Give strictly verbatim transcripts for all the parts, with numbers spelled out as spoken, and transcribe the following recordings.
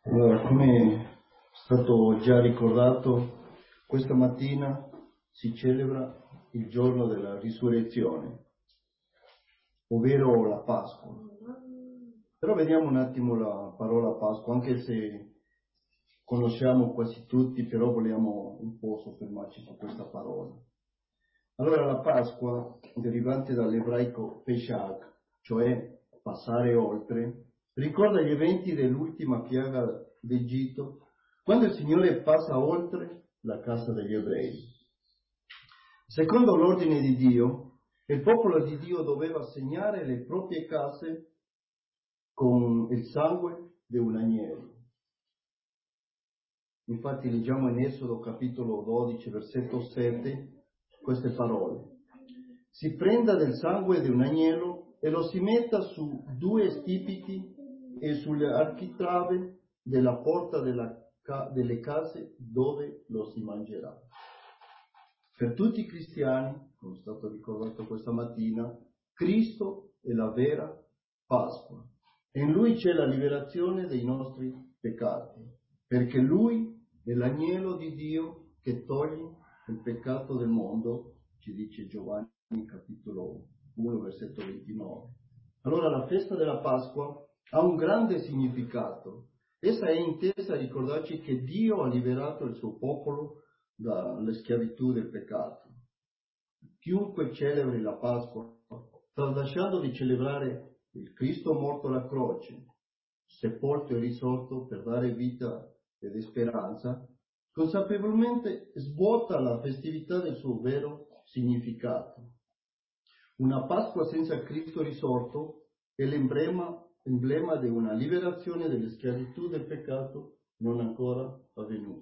Allora, come è stato già ricordato, questa mattina si celebra il giorno della risurrezione, ovvero la Pasqua. Però vediamo un attimo la parola Pasqua, anche se conosciamo quasi tutti, però vogliamo un po' soffermarci su questa parola. Allora, la Pasqua, derivante dall'ebraico Pesach, cioè passare oltre, ricorda gli eventi dell'ultima piaga d'Egitto, quando il Signore passa oltre la casa degli ebrei. Secondo l'ordine di Dio, il popolo di Dio doveva segnare le proprie case con il sangue di un agnello. Infatti leggiamo in Esodo capitolo dodici, versetto sette, queste parole. Si prenda del sangue di un agnello e lo si metta su due stipiti e sulle architrave della porta della, delle case dove lo si mangerà. Per tutti i cristiani, come è stato ricordato questa mattina, Cristo è la vera Pasqua e in Lui c'è la liberazione dei nostri peccati, perché Lui è l'agnello di Dio che toglie il peccato del mondo, ci dice Giovanni capitolo uno, versetto ventinove. Allora la festa della Pasqua ha un grande significato. Essa è intesa a ricordarci che Dio ha liberato il suo popolo dalle schiavitù del peccato. Chiunque celebri la Pasqua, tralasciando di celebrare il Cristo morto alla croce, sepolto e risorto per dare vita ed speranza, consapevolmente svuota la festività del suo vero significato. Una Pasqua senza Cristo risorto è l'emblema emblema di una liberazione dalle schiavitù del peccato non ancora avvenuta.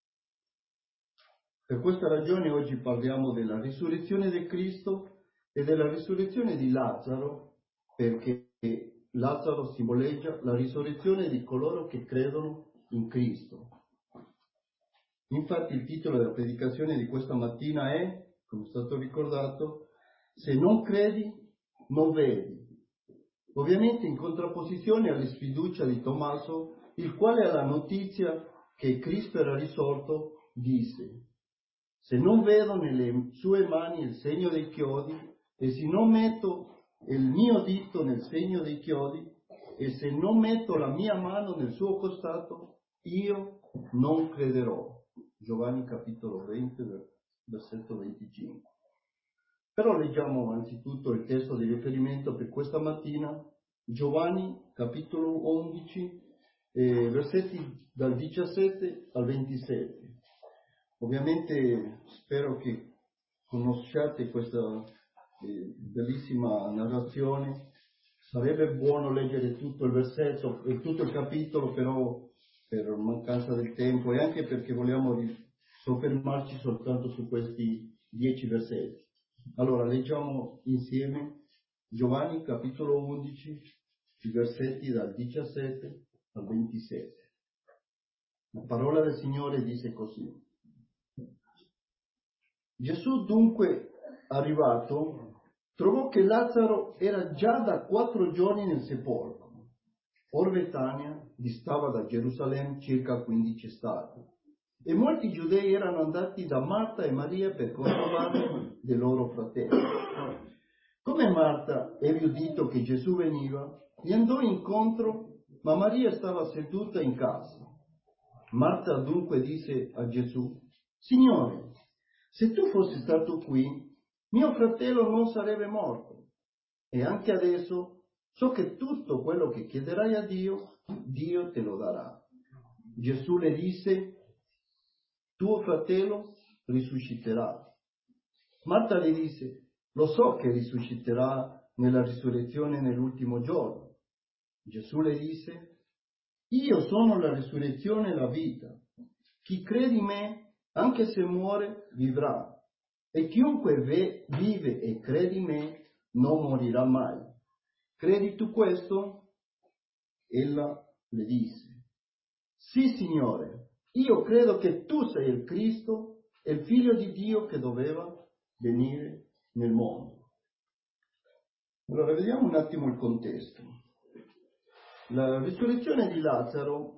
Per questa ragione oggi parliamo della risurrezione di Cristo e della risurrezione di Lazzaro, perché Lazzaro simboleggia la risurrezione di coloro che credono in Cristo. Infatti il titolo della predicazione di questa mattina è, come è stato ricordato, se non credi, non vedi. Ovviamente in contrapposizione alla sfiducia di Tommaso, il quale alla notizia che Cristo era risorto disse: se non vedo nelle sue mani il segno dei chiodi, e se non metto il mio dito nel segno dei chiodi, e se non metto la mia mano nel suo costato, io non crederò. Giovanni capitolo venti, versetto venticinque. Però leggiamo anzitutto il testo di riferimento per questa mattina, Giovanni capitolo undici, eh, versetti dal diciassette al ventisette. Ovviamente spero che conosciate questa eh, bellissima narrazione. Sarebbe buono leggere tutto il versetto e tutto il capitolo, però per mancanza del tempo e anche perché vogliamo soffermarci soltanto su questi dieci versetti. Allora leggiamo insieme Giovanni capitolo undici, i versetti dal diciassette al ventisette. La parola del Signore dice così. Gesù dunque, arrivato, trovò che Lazzaro era già da quattro giorni nel sepolcro. Or Betania distava da Gerusalemme circa quindici stadi, e molti giudei erano andati da Marta e Maria per controllare del loro fratello. Come Marta ebbe udito che Gesù veniva, gli andò incontro, ma Maria stava seduta in casa. Marta dunque disse a Gesù: Signore, se tu fossi stato qui, mio fratello non sarebbe morto. E anche adesso so che tutto quello che chiederai a Dio, Dio te lo darà. Gesù le disse: tuo fratello risusciterà. Marta le disse: lo so che risusciterà nella risurrezione nell'ultimo giorno. Gesù le disse: io sono la risurrezione e la vita. Chi crede in me, anche se muore, vivrà. E chiunque ve, vive e crede in me, non morirà mai. Credi tu questo? Ella le disse: sì, Signore, io credo che tu sei il Cristo, il Figlio di Dio che doveva venire nel mondo. Allora, vediamo un attimo il contesto. La risurrezione di Lazzaro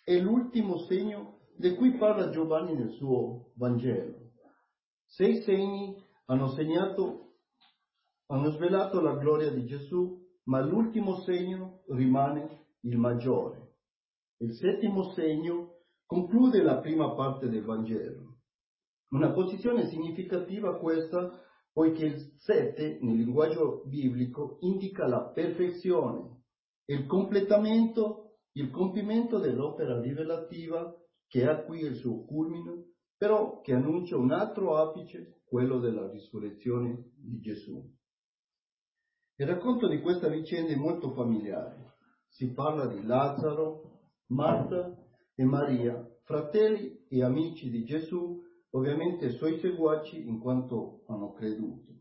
è l'ultimo segno di cui parla Giovanni nel suo Vangelo. Sei segni hanno segnato, hanno svelato la gloria di Gesù, ma l'ultimo segno rimane il maggiore. Il settimo segno conclude la prima parte del Vangelo. Una posizione significativa questa, poiché il sette, nel linguaggio biblico, indica la perfezione, il completamento, il compimento dell'opera rivelativa che ha qui il suo culmine, però che annuncia un altro apice, quello della risurrezione di Gesù. Il racconto di questa vicenda è molto familiare. Si parla di Lazzaro, Marta e Maria, fratelli e amici di Gesù, ovviamente suoi seguaci in quanto hanno creduto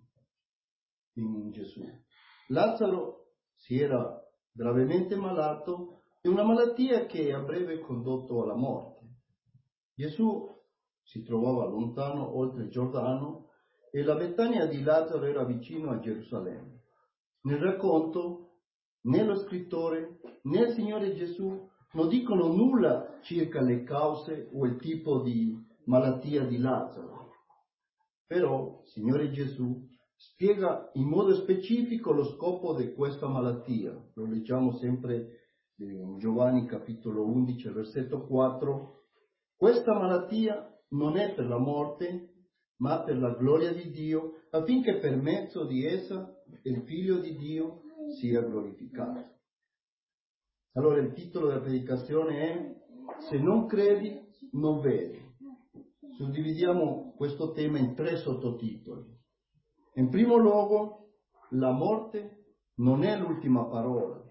in Gesù. Lazzaro si era gravemente malato di una malattia che a breve condotto alla morte. Gesù si trovava lontano oltre il Giordano e la Betania di Lazzaro era vicino a Gerusalemme. Nel racconto né lo scrittore né il Signore Gesù non dicono nulla circa le cause o il tipo di malattia di Lazzaro. Però il Signore Gesù spiega in modo specifico lo scopo di questa malattia. Lo leggiamo sempre in Giovanni capitolo undici, versetto quattro. Questa malattia non è per la morte, ma per la gloria di Dio, affinché per mezzo di essa il Figlio di Dio sia glorificato. Allora il titolo della predicazione è Se non credi, non vedi. Suddividiamo questo tema in tre sottotitoli. In primo luogo, la morte non è l'ultima parola.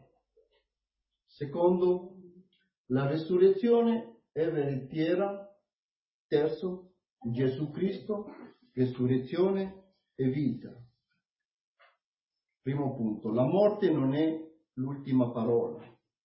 Secondo, la resurrezione è veritiera. Terzo, Gesù Cristo, resurrezione e vita. Primo punto, la morte non è l'ultima parola.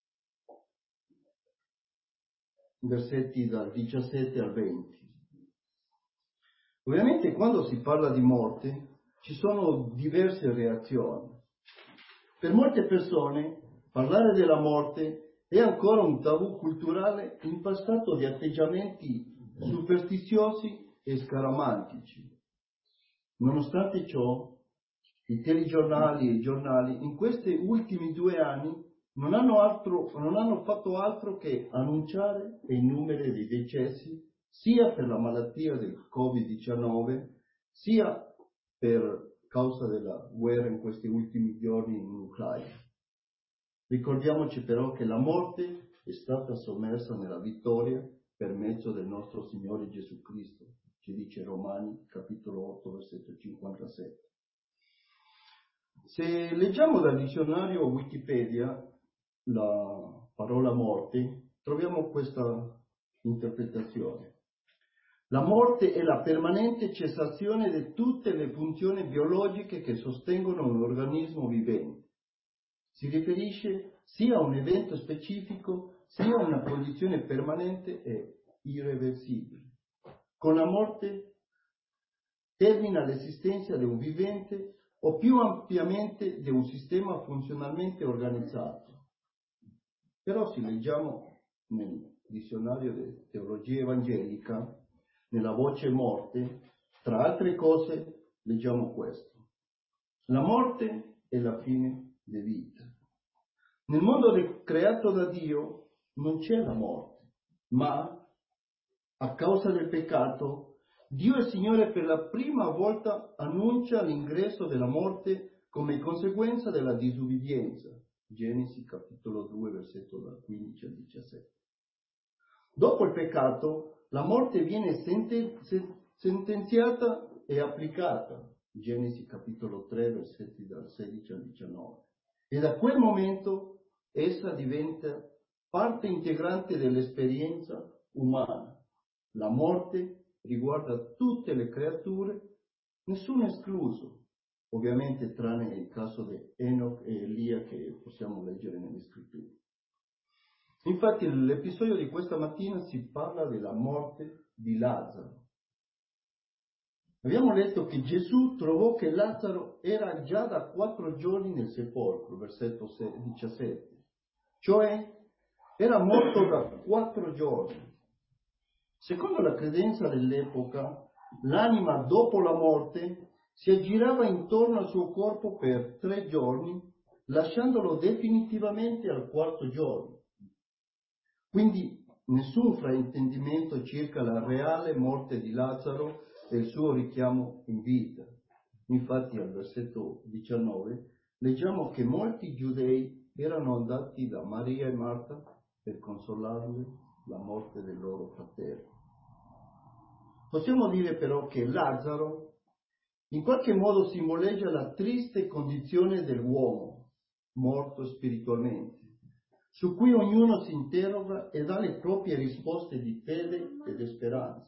Versetti dal diciassette al venti. Ovviamente quando si parla di morte ci sono diverse reazioni. Per molte persone parlare della morte è ancora un tabù culturale impastato di atteggiamenti superstiziosi e scaramantici. Nonostante ciò, i telegiornali e i giornali in questi ultimi due anni non hanno, altro, non hanno fatto altro che annunciare i numeri di decessi sia per la malattia del covid diciannove sia per causa della guerra in questi ultimi giorni in Ucraina. Ricordiamoci però che la morte è stata sommersa nella vittoria per mezzo del nostro Signore Gesù Cristo, ci dice Romani capitolo otto versetto cinquantasette. Se leggiamo dal dizionario Wikipedia la parola morte, troviamo questa interpretazione. La morte è la permanente cessazione di tutte le funzioni biologiche che sostengono un organismo vivente. Si riferisce sia a un evento specifico, sia a una condizione permanente e irreversibile. Con la morte termina l'esistenza di un vivente o più ampiamente di un sistema funzionalmente organizzato. Però se leggiamo nel dizionario di teologia evangelica, nella voce morte, tra altre cose leggiamo questo. La morte è la fine di vita. Nel mondo creato da Dio non c'è la morte, ma a causa del peccato, Dio il Signore per la prima volta annuncia l'ingresso della morte come conseguenza della disubbidienza. Genesi capitolo due, versetto dal quindici al diciassette. Dopo il peccato, la morte viene senten- sentenziata e applicata. Genesi capitolo tre, versetti dal sedici al diciannove. E da quel momento essa diventa parte integrante dell'esperienza umana. La morte riguarda tutte le creature, nessuno escluso, ovviamente tranne il caso di Enoch e Elia che possiamo leggere nelle scritture. Infatti nell'episodio di questa mattina si parla della morte di Lazzaro. Abbiamo letto che Gesù trovò che Lazzaro era già da quattro giorni nel sepolcro, versetto diciassette. Cioè, era morto da quattro giorni. Secondo la credenza dell'epoca, l'anima dopo la morte si aggirava intorno al suo corpo per tre giorni, lasciandolo definitivamente al quarto giorno. Quindi nessun fraintendimento circa la reale morte di Lazzaro e il suo richiamo in vita. Infatti al versetto diciannove leggiamo che molti giudei erano andati da Maria e Marta per consolarle la morte del loro fratello. Possiamo dire però che Lazzaro in qualche modo simboleggia la triste condizione dell'uomo morto spiritualmente, su cui ognuno si interroga e dà le proprie risposte di fede e di speranza.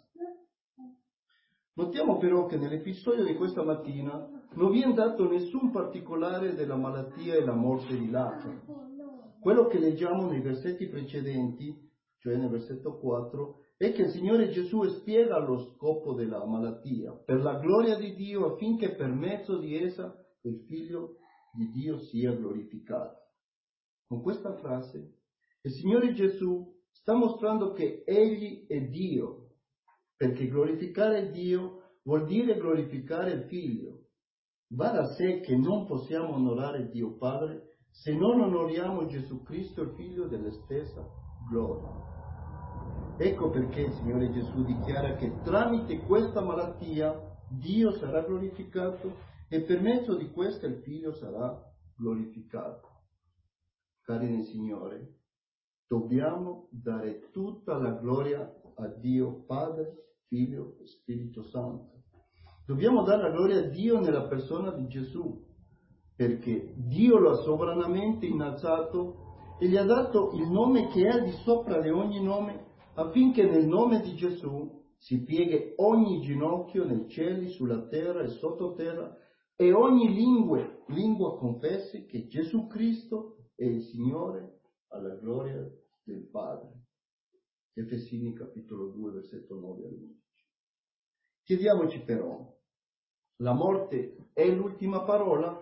Notiamo però che nell'episodio di questa mattina non viene dato nessun particolare della malattia e la morte di Lazzaro. Quello che leggiamo nei versetti precedenti, cioè nel versetto quattro, è che il Signore Gesù spiega lo scopo della malattia, per la gloria di Dio, affinché per mezzo di essa il Figlio di Dio sia glorificato. Con questa frase il Signore Gesù sta mostrando che Egli è Dio, perché glorificare Dio vuol dire glorificare il Figlio. Va da sé che non possiamo onorare Dio Padre se non onoriamo Gesù Cristo, il Figlio della stessa gloria. Ecco perché il Signore Gesù dichiara che tramite questa malattia Dio sarà glorificato e per mezzo di questa il Figlio sarà glorificato. Cari nel Signore, dobbiamo dare tutta la gloria a Dio Padre, Figlio e Spirito Santo. Dobbiamo dare la gloria a Dio nella persona di Gesù, perché Dio lo ha sovranamente innalzato e gli ha dato il nome che è al di sopra di ogni nome, affinché nel nome di Gesù si pieghi ogni ginocchio nei cieli, sulla terra e sottoterra, e ogni lingua, lingua confessi che Gesù Cristo è il Signore, alla gloria del Padre. Efesini capitolo due, versetto nove all'undici. Chiediamoci però, la morte è l'ultima parola?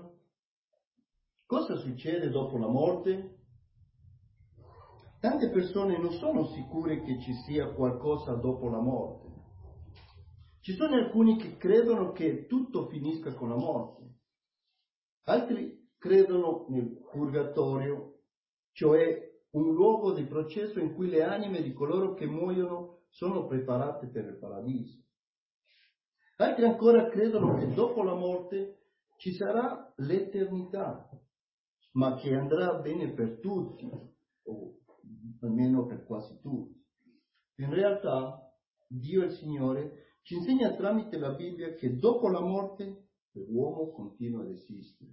Cosa succede dopo la morte? Tante persone non sono sicure che ci sia qualcosa dopo la morte. Ci sono alcuni che credono che tutto finisca con la morte. Altri credono nel purgatorio, cioè un luogo di processo in cui le anime di coloro che muoiono sono preparate per il paradiso. Altri ancora credono che dopo la morte ci sarà l'eternità, ma che andrà bene per tutti, o almeno per quasi tutti. In realtà, Dio il Signore ci insegna tramite la Bibbia che dopo la morte l'uomo continua ad esistere.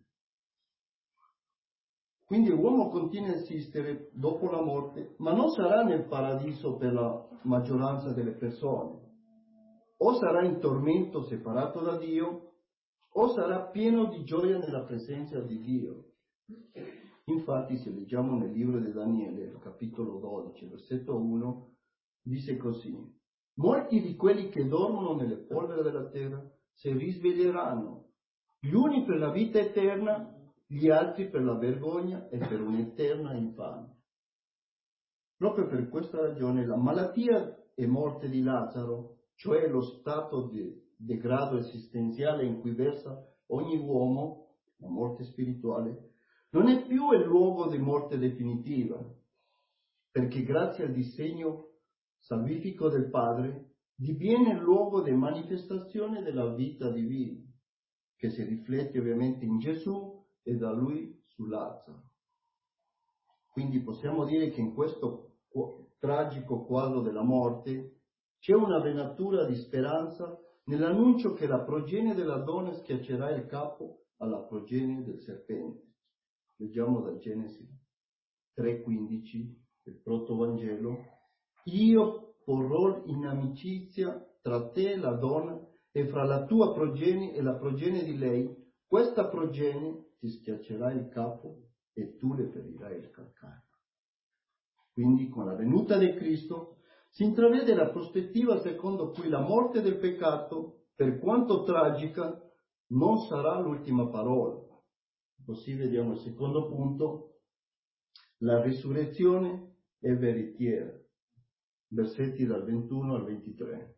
Quindi l'uomo continua ad esistere dopo la morte, ma non sarà nel paradiso per la maggioranza delle persone. O sarà in tormento separato da Dio, o sarà pieno di gioia nella presenza di Dio. Infatti, se leggiamo nel libro di Daniele, capitolo dodici, versetto uno, dice così: molti di quelli che dormono nelle polvere della terra si risveglieranno, gli uni per la vita eterna, gli altri per la vergogna e per un'eterna infamia. Proprio per questa ragione la malattia e morte di Lazzaro, cioè lo stato di degrado esistenziale in cui versa ogni uomo, la morte spirituale, non è più il luogo di morte definitiva, perché grazie al disegno salvifico del Padre diviene il luogo di manifestazione della vita divina, che si riflette ovviamente in Gesù e da Lui su Lazzaro. Quindi possiamo dire che in questo tragico quadro della morte c'è una venatura di speranza nell'annuncio che la progenie della donna schiaccerà il capo alla progenie del serpente. Leggiamo da Genesi tre quindici, il protovangelo: io porrò in amicizia tra te e la donna e fra la tua progenie e la progenie di lei, questa progenie ti schiaccerà il capo e tu le ferirai il calcagno. Quindi con la venuta di Cristo si intravede la prospettiva secondo cui la morte del peccato, per quanto tragica, non sarà l'ultima parola. Così vediamo il secondo punto: la risurrezione e veritiera, versetti dal ventuno al ventitré.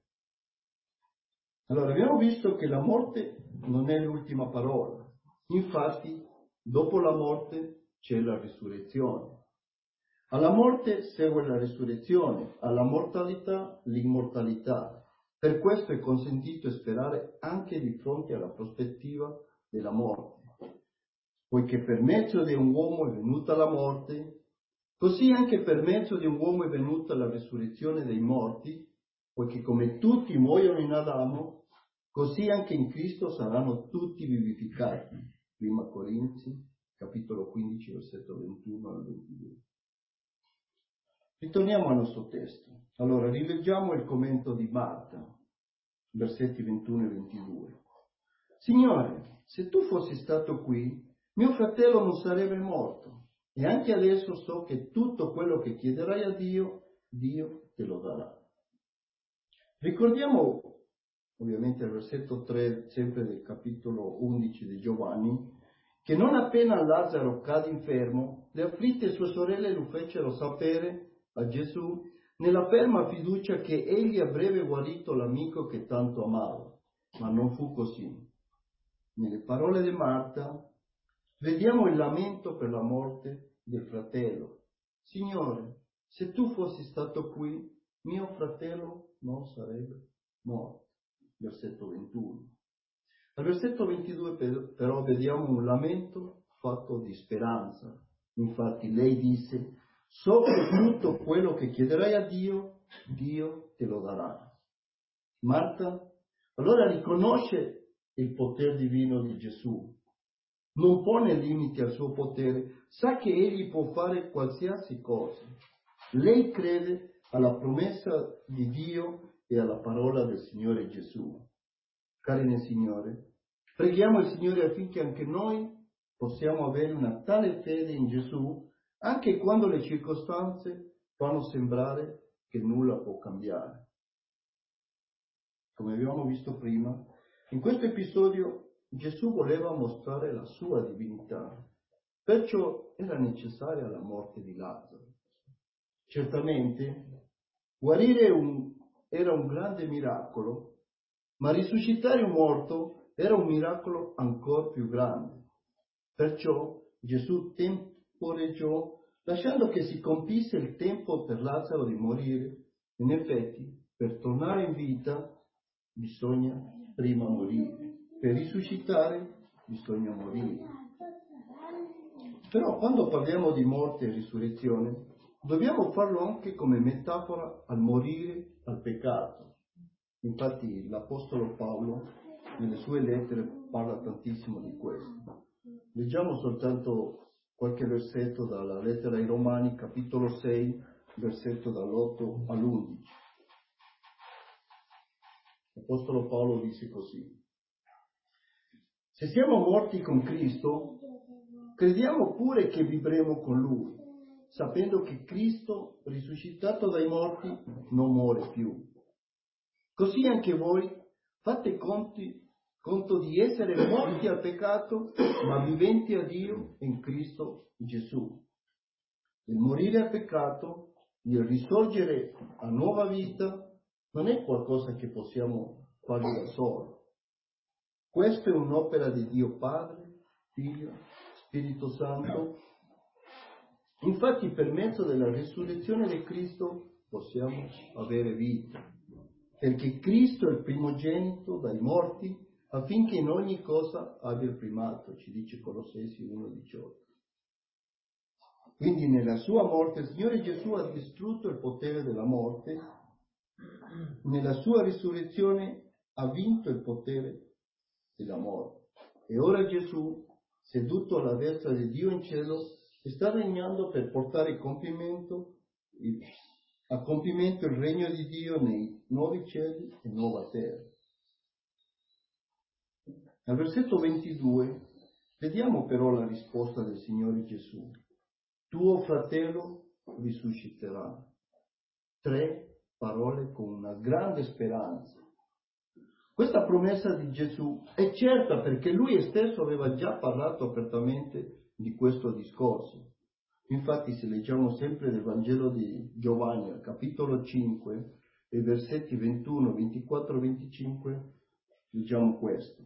Allora, abbiamo visto che la morte non è l'ultima parola. Infatti, dopo la morte c'è la risurrezione. Alla morte segue la risurrezione, alla mortalità l'immortalità. Per questo è consentito sperare anche di fronte alla prospettiva della morte. Poiché per mezzo di un uomo è venuta la morte, così anche per mezzo di un uomo è venuta la risurrezione dei morti, poiché come tutti muoiono in Adamo, così anche in Cristo saranno tutti vivificati. Prima Corinzi, capitolo quindici, versetto ventuno al ventidue. Ritorniamo al nostro testo. Allora, rileggiamo il commento di Marta, versetti ventuno e ventidue. Signore, se tu fossi stato qui, mio fratello non sarebbe morto, e anche adesso so che tutto quello che chiederai a Dio, Dio te lo darà. Ricordiamo, ovviamente, il versetto tre, sempre del capitolo undici di Giovanni, che non appena Lazzaro cadde infermo, le afflitte sue sorelle lo fecero sapere a Gesù nella ferma fiducia che egli avrebbe guarito l'amico che tanto amava, ma non fu così. Nelle parole di Marta vediamo il lamento per la morte del fratello. Signore, se tu fossi stato qui, mio fratello non sarebbe morto. Versetto ventuno. Al versetto ventidue però vediamo un lamento fatto di speranza. Infatti lei disse: so che tutto quello che chiederai a Dio, Dio te lo darà. Marta allora riconosce il potere divino di Gesù, non pone limiti al suo potere, sa che egli può fare qualsiasi cosa. Lei crede alla promessa di Dio e alla parola del Signore Gesù. Cari nel Signore, preghiamo il Signore affinché anche noi possiamo avere una tale fede in Gesù, anche quando le circostanze fanno sembrare che nulla può cambiare. Come abbiamo visto prima, in questo episodio Gesù voleva mostrare la sua divinità, perciò era necessaria la morte di Lazzaro. Certamente, guarire un, era un grande miracolo, ma risuscitare un morto era un miracolo ancora più grande. Perciò Gesù temporeggiò, lasciando che si compisse il tempo per Lazzaro di morire. In effetti, per tornare in vita bisogna prima morire. Per risuscitare bisogna morire. Però quando parliamo di morte e risurrezione, dobbiamo farlo anche come metafora al morire al peccato. Infatti l'Apostolo Paolo nelle sue lettere parla tantissimo di questo. Leggiamo soltanto qualche versetto dalla lettera ai Romani, capitolo sei, versetto dall'otto all'undici. L'Apostolo Paolo dice così: se siamo morti con Cristo, crediamo pure che vivremo con Lui, sapendo che Cristo, risuscitato dai morti, non muore più. Così anche voi fate conti, conto di essere morti al peccato, ma viventi a Dio in Cristo Gesù. Il morire al peccato, il risorgere a nuova vita, non è qualcosa che possiamo fare da soli. Questa è un'opera di Dio Padre, Figlio, Spirito Santo. Infatti per mezzo della risurrezione di Cristo possiamo avere vita, perché Cristo è il primogenito dai morti, affinché in ogni cosa abbia il primato, ci dice Colossesi uno diciotto. Quindi nella sua morte il Signore Gesù ha distrutto il potere della morte, nella sua risurrezione ha vinto il potere della morte. E ora Gesù, seduto alla destra di Dio in cielo, sta regnando per portare a compimento, a compimento il regno di Dio nei nuovi cieli e nuova terra. Al versetto ventidue vediamo però la risposta del Signore Gesù: tuo fratello risusciterà. Tre parole con una grande speranza. Questa promessa di Gesù è certa perché Lui stesso aveva già parlato apertamente di questo discorso. Infatti, se leggiamo sempre nel Vangelo di Giovanni, al capitolo cinque, e versetti ventuno, ventiquattro, venticinque, leggiamo questo.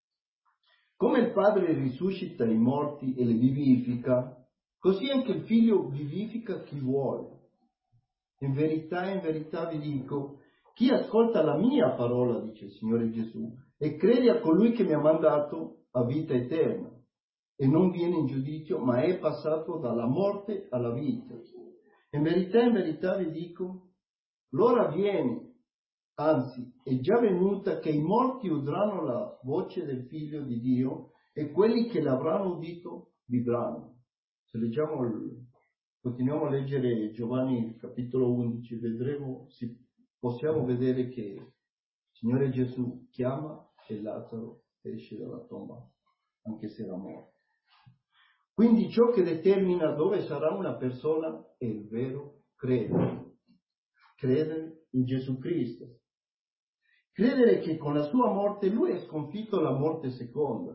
Come il Padre risuscita i morti e li vivifica, così anche il Figlio vivifica chi vuole. In verità, in verità vi dico, chi ascolta la mia parola, dice il Signore Gesù, e crede a colui che mi ha mandato, ha vita eterna, e non viene in giudizio, ma è passato dalla morte alla vita. In verità, in verità vi dico, l'ora viene, anzi è già venuta, che i morti udranno la voce del Figlio di Dio, e quelli che l'avranno udito vivranno. Se leggiamo, il, continuiamo a leggere Giovanni capitolo undici, vedremo, si, possiamo vedere che il Signore Gesù chiama e Lazzaro esce dalla tomba, anche se era morto. Quindi ciò che determina dove sarà una persona è il vero credere. Credere in Gesù Cristo. Credere che con la sua morte lui ha sconfitto la morte seconda.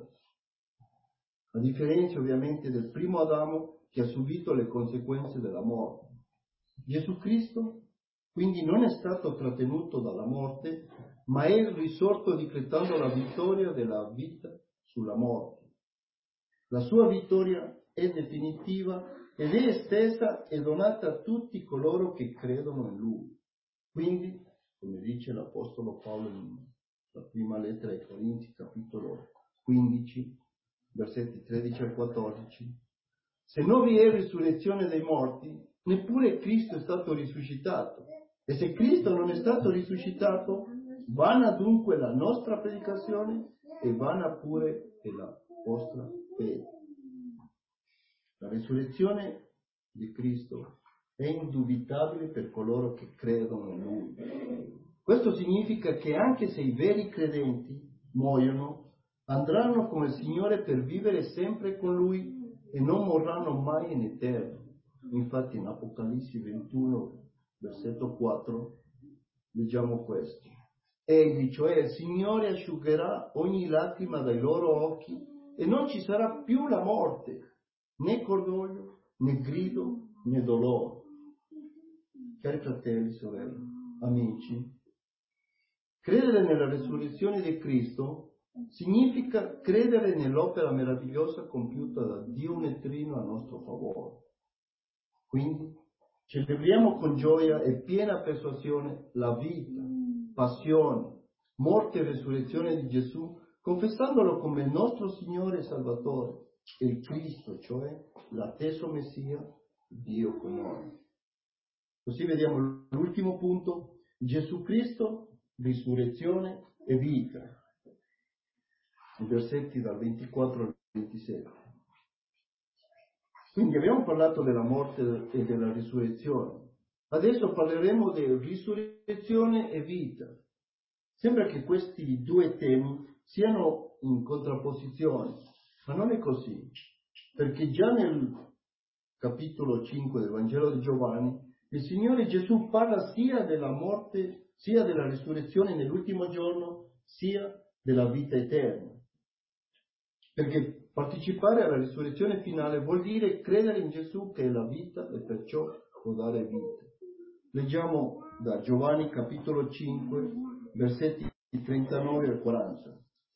A differenza ovviamente del primo Adamo che ha subito le conseguenze della morte. Gesù Cristo quindi non è stato trattenuto dalla morte, ma è risorto decretando la vittoria della vita sulla morte. La sua vittoria è definitiva ed è estesa e donata a tutti coloro che credono in Lui. Quindi, come dice l'Apostolo Paolo nella prima lettera ai Corinzi, capitolo quindici, versetti tredici al quattordici, se non vi è risurrezione dei morti, neppure Cristo è stato risuscitato. E se Cristo non è stato risuscitato, vana dunque la nostra predicazione e vana pure è la vostra fede. La risurrezione di Cristo è indubitabile per coloro che credono in Lui. Questo significa che anche se i veri credenti muoiono, andranno come il Signore per vivere sempre con Lui e non morranno mai in eterno. Infatti in Apocalisse ventuno, versetto quattro, leggiamo questo. Egli, cioè il Signore, asciugherà ogni lacrima dai loro occhi e non ci sarà più la morte, né cordoglio, né grido, né dolore. Cari fratelli e sorelle, amici, credere nella risurrezione di Cristo significa credere nell'opera meravigliosa compiuta da Dio Netrino a nostro favore. Quindi celebriamo con gioia e piena persuasione la vita, passione, morte e resurrezione di Gesù, confessandolo come il nostro Signore e Salvatore, e il Cristo, cioè l'atteso Messia, Dio con noi. Così vediamo l'ultimo punto, Gesù Cristo, risurrezione e vita. I versetti dal ventiquattro al ventisette. Quindi abbiamo parlato della morte e della risurrezione. Adesso parleremo di risurrezione e vita. Sembra che questi due temi siano in contrapposizione, ma non è così, perché già nel capitolo cinque del Vangelo di Giovanni il Signore Gesù parla sia della morte, sia della risurrezione nell'ultimo giorno, sia della vita eterna. Perché partecipare alla risurrezione finale vuol dire credere in Gesù che è la vita e perciò può dare vita. Leggiamo da Giovanni capitolo cinque, versetti trentanove al quaranta.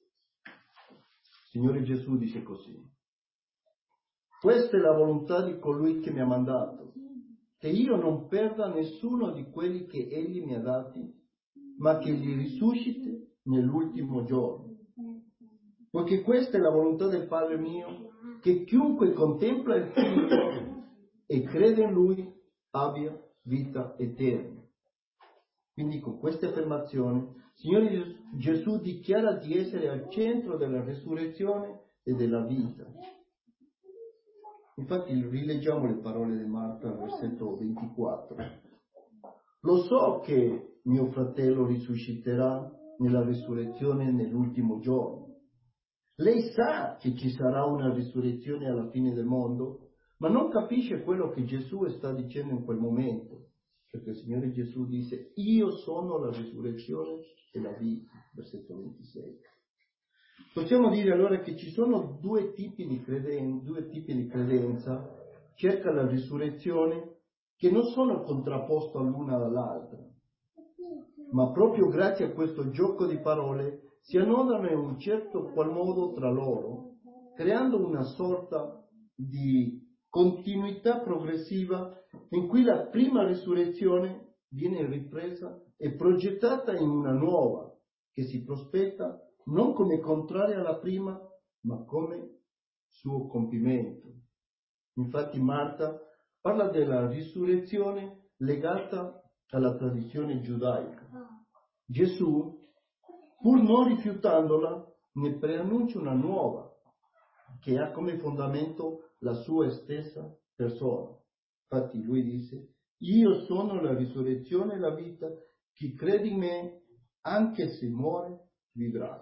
Il Signore Gesù dice così. Questa è la volontà di colui che mi ha mandato, che io non perda nessuno di quelli che Egli mi ha dati, ma che li risusciti nell'ultimo giorno. Poiché questa è la volontà del Padre mio, che chiunque contempla il Figlio e crede in Lui abbia vita eterna. Quindi con questa affermazione il Signore Gesù dichiara di essere al centro della resurrezione e della vita. Infatti rileggiamo le parole di Marta al versetto ventiquattro. Lo so che mio fratello risusciterà nella risurrezione nell'ultimo giorno. Lei sa che ci sarà una risurrezione alla fine del mondo, ma non capisce quello che Gesù sta dicendo in quel momento, perché il Signore Gesù disse, io sono la risurrezione e la vita, versetto ventisei. Possiamo dire allora che ci sono due tipi di credenza, due tipi di credenza cerca la risurrezione, che non sono contrapposte l'una all'altra, ma proprio grazie a questo gioco di parole si annodano in un certo qual modo tra loro, creando una sorta di continuità progressiva in cui la prima risurrezione viene ripresa e progettata in una nuova, che si prospetta non come contraria alla prima, ma come suo compimento. Infatti Marta parla della risurrezione legata alla tradizione giudaica. Gesù, pur non rifiutandola, ne preannuncia una nuova, che ha come fondamento la sua stessa persona. Infatti lui disse: io sono la risurrezione e la vita, chi crede in me, anche se muore, vivrà.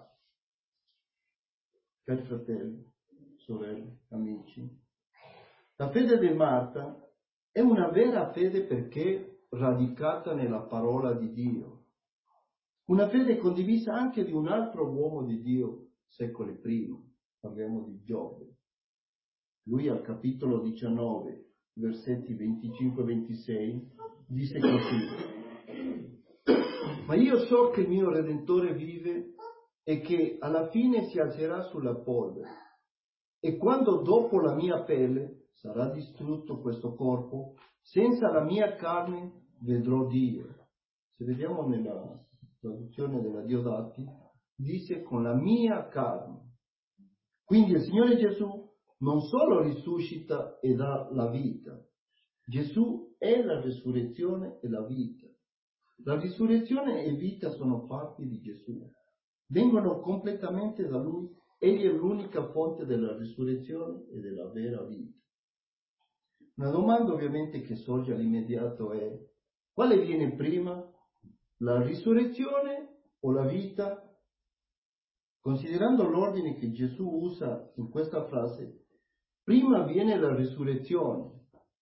Cari fratelli, sorelle, amici, la fede di Marta è una vera fede perché radicata nella parola di Dio. Una fede condivisa anche di un altro uomo di Dio secoli prima. Parliamo di Giobbe. Lui al capitolo diciannove, versetti venticinque e ventisei, disse così: ma io so che il mio Redentore vive e che alla fine si alzerà sulla polvere. E quando dopo la mia pelle sarà distrutto questo corpo, senza la mia carne vedrò Dio. Se vediamo nella traduzione della Diodati, dice con la mia carne. Quindi il Signore Gesù non solo risuscita e dà la vita, Gesù è la risurrezione e la vita. La risurrezione e vita sono parti di Gesù, vengono completamente da Lui. Egli è l'unica fonte della risurrezione e della vera vita. Una domanda ovviamente che sorge all'immediato è: quale viene prima, la risurrezione o la vita? Considerando l'ordine che Gesù usa in questa frase, prima viene la risurrezione.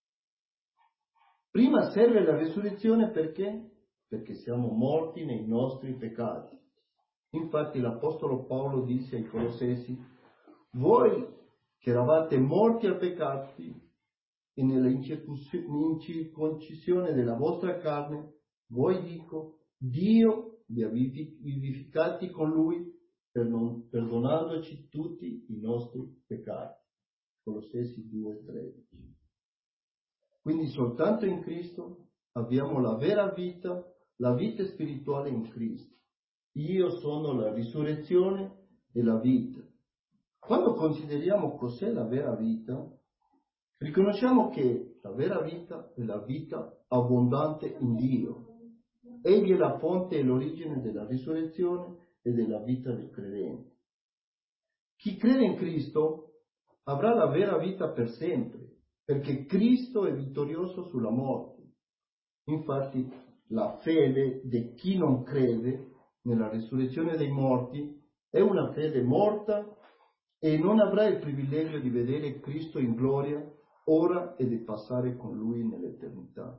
Prima serve la risurrezione perché? Perché siamo morti nei nostri peccati. Infatti l'Apostolo Paolo disse ai Colossesi: voi che eravate morti ai peccati e nella incirconcisione della vostra carne, voi dico, Dio vi ha vivificati con Lui, perdonandoci tutti i nostri peccati. Colossesi due tredici. Quindi soltanto in Cristo abbiamo la vera vita, la vita spirituale in Cristo. Io sono la risurrezione e la vita. Quando consideriamo cos'è la vera vita, riconosciamo che la vera vita è la vita abbondante in Dio. Egli è la fonte e l'origine della risurrezione e della vita del credente. Chi crede in Cristo avrà la vera vita per sempre, perché Cristo è vittorioso sulla morte. Infatti, la fede di chi non crede nella risurrezione dei morti è una fede morta e non avrà il privilegio di vedere Cristo in gloria ora e di passare con Lui nell'eternità.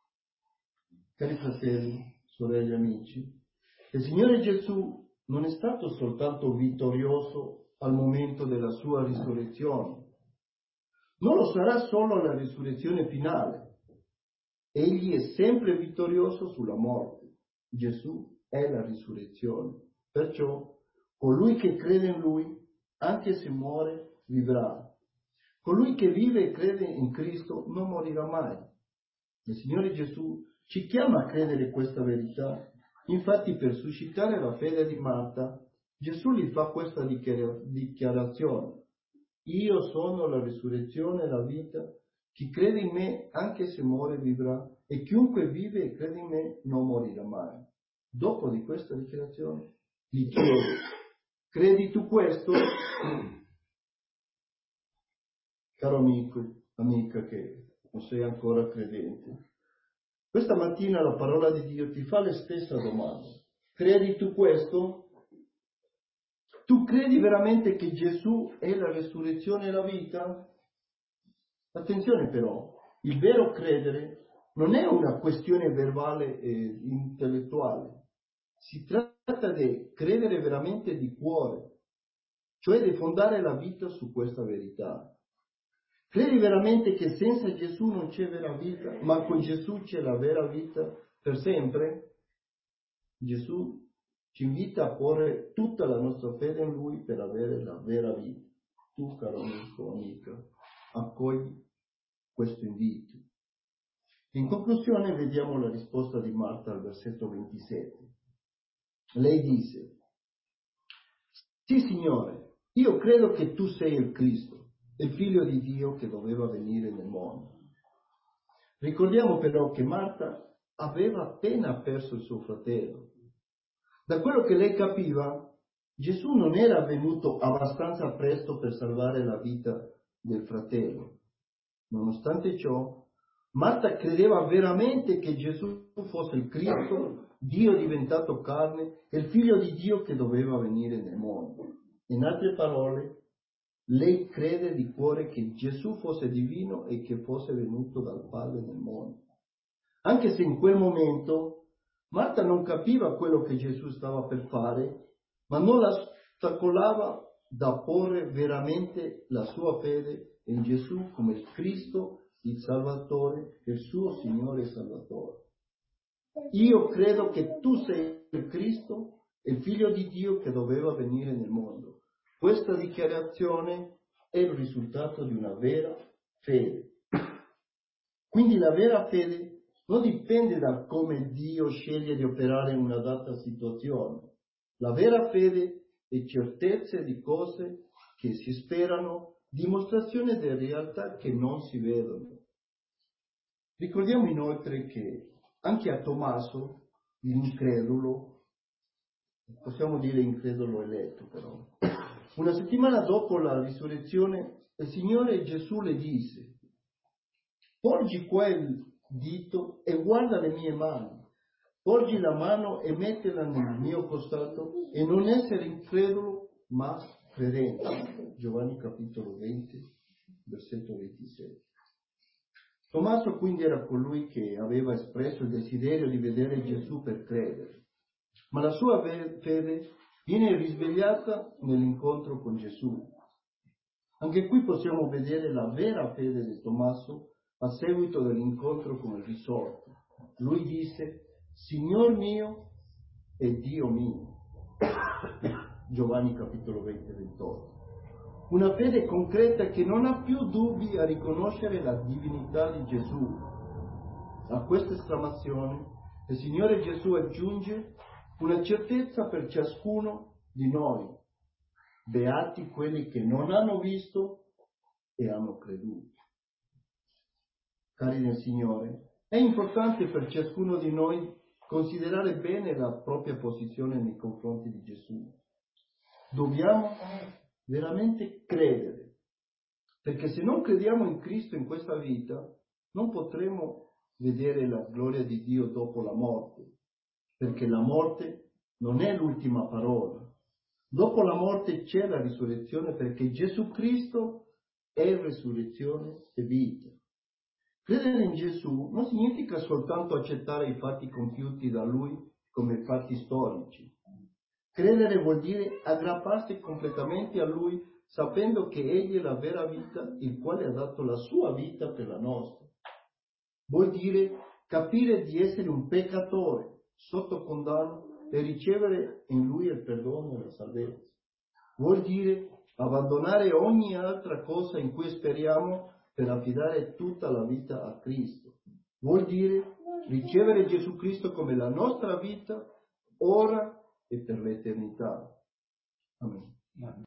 Cari fratelli, sorelle, amici, il Signore Gesù non è stato soltanto vittorioso al momento della sua risurrezione, non lo sarà solo alla risurrezione finale. Egli è sempre vittorioso sulla morte. Gesù è la risurrezione. Perciò, colui che crede in Lui, anche se muore, vivrà. Colui che vive e crede in Cristo non morirà mai. Il Signore Gesù ci chiama a credere questa verità. Infatti, per suscitare la fede di Marta, Gesù gli fa questa dichiarazione: io sono la risurrezione e la vita. Chi crede in me, anche se muore, vivrà, e chiunque vive e crede in me non morirà mai. Dopo di questa dichiarazione gli chiede: credi tu questo? Caro amico, amica che non sei ancora credente, questa mattina la parola di Dio ti fa la stessa domanda. Credi tu questo? Tu credi veramente che Gesù è la risurrezione e la vita? Attenzione però, il vero credere non è una questione verbale e intellettuale. Si tratta di credere veramente di cuore, cioè di fondare la vita su questa verità. Credi veramente che senza Gesù non c'è vera vita, ma con Gesù c'è la vera vita per sempre? Gesù ci invita a porre tutta la nostra fede in Lui per avere la vera vita. Tu, caro amico, amica, accogli questo invito. In conclusione vediamo la risposta di Marta al versetto ventisette. Lei disse: sì, Signore, io credo che tu sei il Cristo, il Figlio di Dio che doveva venire nel mondo. Ricordiamo però che Marta aveva appena perso il suo fratello. Da quello che lei capiva, Gesù non era venuto abbastanza presto per salvare la vita del fratello. Nonostante ciò, Marta credeva veramente che Gesù fosse il Cristo, Dio diventato carne, e il Figlio di Dio che doveva venire nel mondo. In altre parole, lei crede di cuore che Gesù fosse divino e che fosse venuto dal Padre nel mondo. Anche se in quel momento Marta non capiva quello che Gesù stava per fare, ma non la ostacolava da porre veramente la sua fede in Gesù come il Cristo, il Salvatore, il suo Signore e Salvatore. Io credo che tu sei il Cristo, il Figlio di Dio che doveva venire nel mondo. Questa dichiarazione è il risultato di una vera fede. Quindi la vera fede non dipende da come Dio sceglie di operare in una data situazione. La vera fede è certezza di cose che si sperano, dimostrazione di realtà che non si vedono. Ricordiamo inoltre che anche a Tommaso, l'incredulo, possiamo dire incredulo eletto però, una settimana dopo la risurrezione, il Signore Gesù le disse: porgi quel dito e guarda le mie mani, porgi la mano e mettila nel mio costato e non essere incredulo ma credente. Giovanni capitolo venti, versetto ventisei. Tommaso quindi era colui che aveva espresso il desiderio di vedere Gesù per credere, ma la sua fede viene risvegliata nell'incontro con Gesù. Anche qui possiamo vedere la vera fede di Tommaso a seguito dell'incontro con il risorto. Lui disse: Signor mio e Dio mio. Giovanni capitolo venti, ventotto. Una fede concreta che non ha più dubbi a riconoscere la divinità di Gesù. A questa esclamazione il Signore Gesù aggiunge una certezza per ciascuno di noi: beati quelli che non hanno visto e hanno creduto. Cari nel Signore, è importante per ciascuno di noi considerare bene la propria posizione nei confronti di Gesù. Dobbiamo veramente credere, perché se non crediamo in Cristo in questa vita, non potremo vedere la gloria di Dio dopo la morte, perché la morte non è l'ultima parola. Dopo la morte c'è la risurrezione, perché Gesù Cristo è risurrezione e vita. Credere in Gesù non significa soltanto accettare i fatti compiuti da Lui come fatti storici. Credere vuol dire aggrapparsi completamente a Lui, sapendo che Egli è la vera vita, il quale ha dato la sua vita per la nostra. Vuol dire capire di essere un peccatore sotto condanna e ricevere in Lui il perdono e la salvezza. Vuol dire abbandonare ogni altra cosa in cui speriamo per affidare tutta la vita a Cristo. Vuol dire ricevere Gesù Cristo come la nostra vita, ora e per l'eternità. Amen.